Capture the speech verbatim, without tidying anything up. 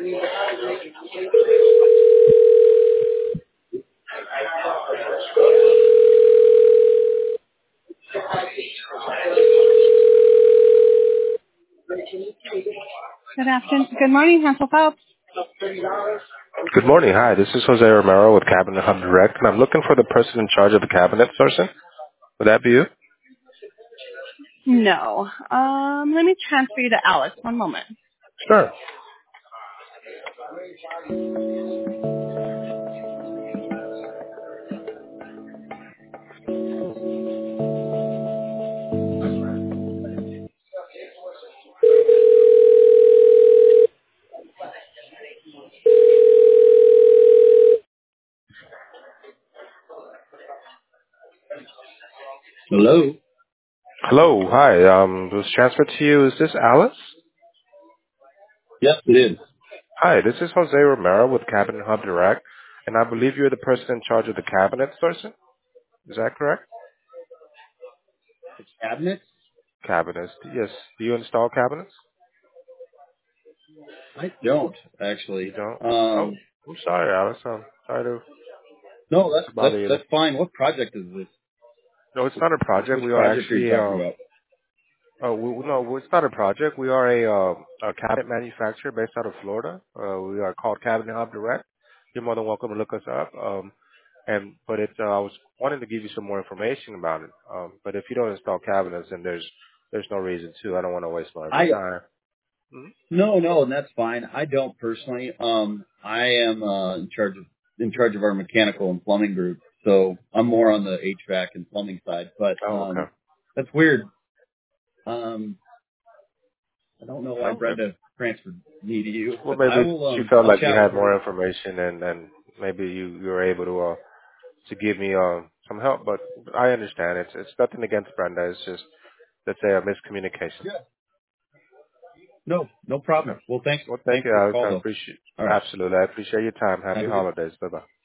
Good afternoon. Good morning, Hansel Phelps. Good morning. Hi, this is Jose Romero with Cabinet Hub Direct, and I'm looking for the person in charge of the cabinet sourcing. Would that be you? No. Um, let me transfer you to Alex. One moment. Sure. Hello? Hello. Hi. Um, was transferred to you. Is this Alice? Yes, it is. Hi, this is Jose Romero with Cabinet Hub Direct, and I believe you're the person in charge of the cabinet sourcing. Is that correct? The cabinets? Cabinets. Yes. Do you install cabinets? I don't, You actually. don't? Oh, Um, I'm sorry, Alice. I'm sorry to, no, that's, to that's, bother you. that's fine. What project is this? No, it's not a project. Which We are project are you actually talking um, about? Oh, we, no, it's not a project. We are a, uh, a cabinet manufacturer based out of Florida. Uh, we are called Cabinet Hub Direct. You're more than welcome to look us up. Um, and but it, uh, I was wanting to give you some more information about it. Um, but if you don't install cabinets, then there's there's no reason to. I don't want to waste my I, time. Mhm. no, no, and that's fine. I don't personally. Um, I am, uh, in charge of, in charge of our mechanical and plumbing group. So I'm more on the H V A C and plumbing side, but, Oh, um, okay. that's weird. Um, I don't know why Okay. Brenda transferred me to you, Well, but I maybe will, she um, felt I'll like you chat with had her. more information, and and maybe you you were able to uh, to give me uh, some help. But I understand. It's it's nothing against Brenda. It's just let's say a miscommunication. Yeah. No, no Okay. problem. Well, thanks, Well, thank thanks you, for the Alex. call I though. appreciate All right. absolutely. I appreciate your time. Happy Have a good holidays. Bye bye.